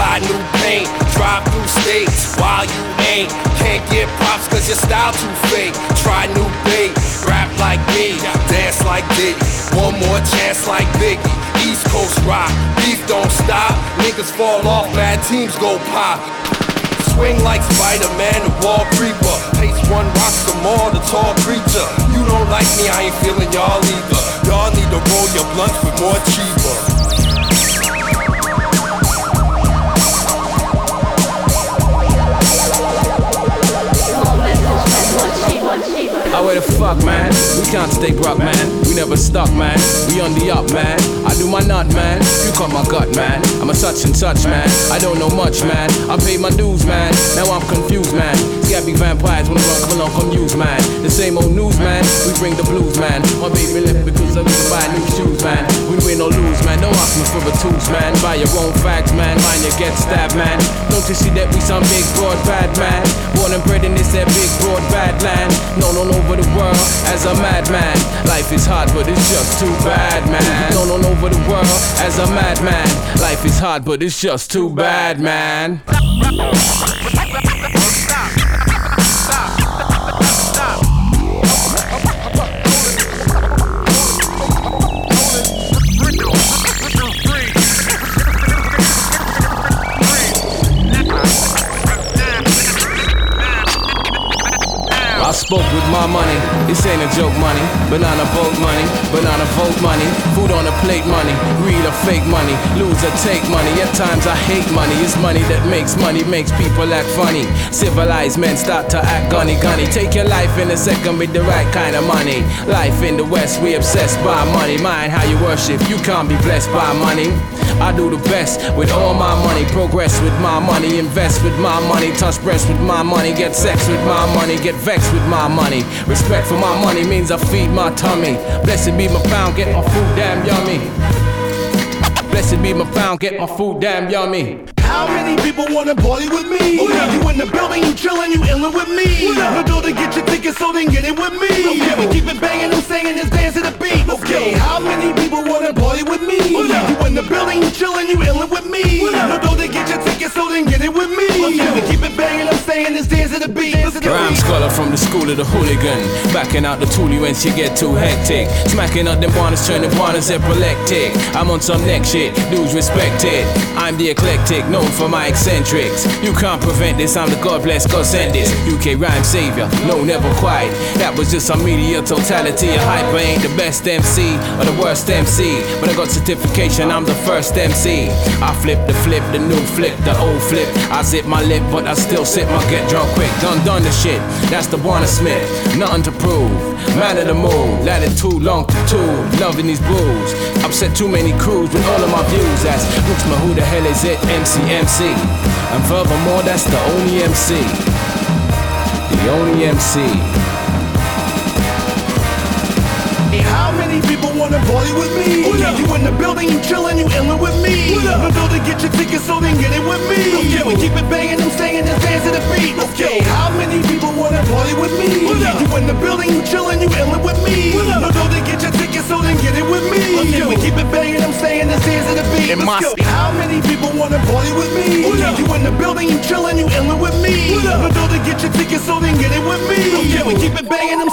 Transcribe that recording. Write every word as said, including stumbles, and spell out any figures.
Apply new paint, drive through states while you ain't. Can't get props cause your style too fake. Try new bait, rap like me, dance like Diddy. One more chance like Biggie. East Coast rock, beef don't stop. Niggas fall off, bad teams go pop. Swing like Spider-Man, the wall creeper. Taste one, rock some more, the tall creature. You don't like me, I ain't feeling y'all either. Y'all need to roll your blunts with more cheaper. Oh, where the fuck, man? We can't stay broke, man. We never stuck, man. We on the up, man. I do my nut, man. You cut my gut, man. I'm a such and such, man. I don't know much, man. I pay my dues, man. Now I'm confused, man. Scabby vampires wanna run, come on, come use, man. The same old news, man. We bring the blues, man. My baby left because I was to buy new shoes, man. We win or lose, man. Don't ask me for the tools, man. Buy your own facts, man. Mind you get stabbed, man. Don't you see that we some big broad bad, man? Born and bred in this that big broad bad land. No, no, no. Over the world as a madman. Life is hard, but it's just too bad, man. Known all over the world as a madman. Life is hard, but it's just too bad, man. I spoke with my money, this ain't a joke money. Banana boat money, banana vote money. Food on a plate money, greed or fake money. Lose or take money, at times I hate money. It's money that makes money, makes people act funny. Civilized men start to act gunny gunny. Take your life in a second with the right kind of money. Life in the West, we obsessed by money. Mind how you worship, you can't be blessed by money. I do the best with all my money. Progress with my money, invest with my money. Touch breasts with my money, get sex with my money. Get vexed with my money. Respect for my money means I feed my tummy. Blessed be my pound, get my food damn yummy. Blessed be my pound, get my food damn yummy. How many people wanna party with me? Oh, yeah. You in the building, you chillin', you illin' with me. Oh, yeah. No door to get your tickets, so then get it with me. Okay, we keep it bangin', I'm saying this dance to the beat. Okay, how many people wanna party with me? Oh, yeah. You in the building, you chillin', you illin' with me. Oh, yeah. No door to get your tickets, so then get it with me. Okay, we keep it bangin', I'm saying this dance to the beat. Rhyme scholar from the school of the hooligan. Backing out the toolie when she get too hectic. Smacking up them bonnets, turning bonnets epileptic. I'm on some neck shit, dudes respect it. I'm the eclectic, known for my eccentrics. You can't prevent this, I'm the God bless, God send this. U K rhyme savior, no never quite. That was just some media totality. A hyper ain't the best M C or the worst M C, but I got certification, I'm the first M C. I flip the flip, the new flip, the old flip. I zip my lip, but I still sip my get drunk quick. Done done the shit, that's the Warner Smith. Nothing to prove, man of the mood. Latitude long to two, loving these blues. Upset too many crews with all of my views. That's looks my who the hell is it? M C M C. And furthermore, that's the only M C. The only M C. How many people wanna party with me? Oh, yeah. You in the building, you chillin', you illin' with me. Oh, yeah. No door to get your tickets, so then get it with me. Okay, we keep it bangin', I'm saying this dance to the beat. Okay, how many people wanna party with me? Oh, yeah. You in the building, you chillin', you illin' with me. Oh, yeah. No door to get your tickets, so then get it with me. Okay, we keep it bangin', I'm saying this dance to the beat. Let's go. How many people wanna party with me? Oh, yeah. You in the building, you chillin', you illin' with me. Oh, yeah. No door to get your tickets, so then get it with me. Okay, we keep it bangin', I'm